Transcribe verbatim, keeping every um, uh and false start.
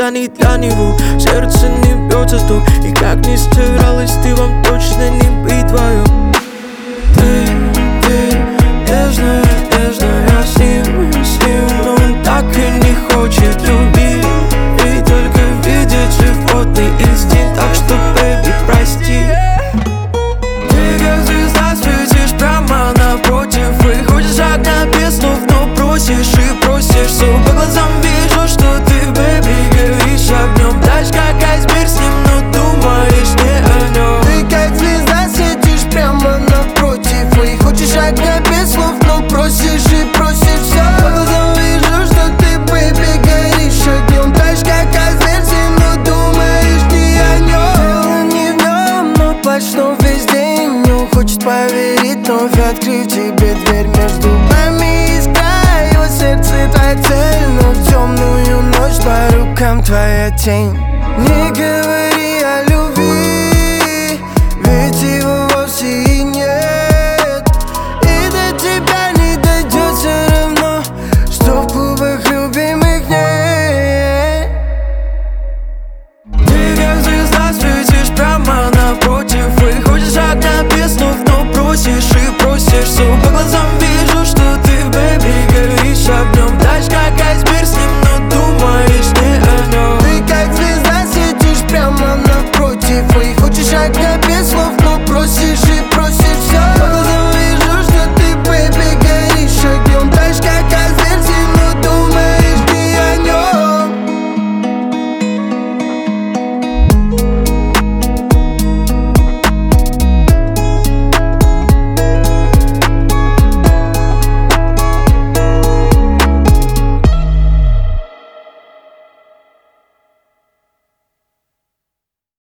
тянет на него. Сердце не бьется то, и как не стиралась ты, вам точно не быть вдвоем. Ты, ты, нежная, нежная, с ним, с ним, но он так и не хочет любить. И только видит животный инстинкт, так что, бэйби, прости. Ты как звезда светишь прямо напротив, выходишь огня без слов, но просишь и просишь. Все по глазам вижу, что ты, бэйби, горишь огнем. Дальше как айсберг с ним, но думаешь не о нем. Ты как звезда светишь прямо напротив, выходишь огня без слов, но просишь и просишь. Все по глазам вижу, что ты, бэйби, горишь огнем. Дальше как айсберг с ним, но думаешь не о нем. Дело не в нем, но плачь, но весь день не хочет поверить, вновь открыть тебе дверь. Между нами искра, его сердце твоя цель, но в темную ночь по рукам твоя тень. Не говори о любви.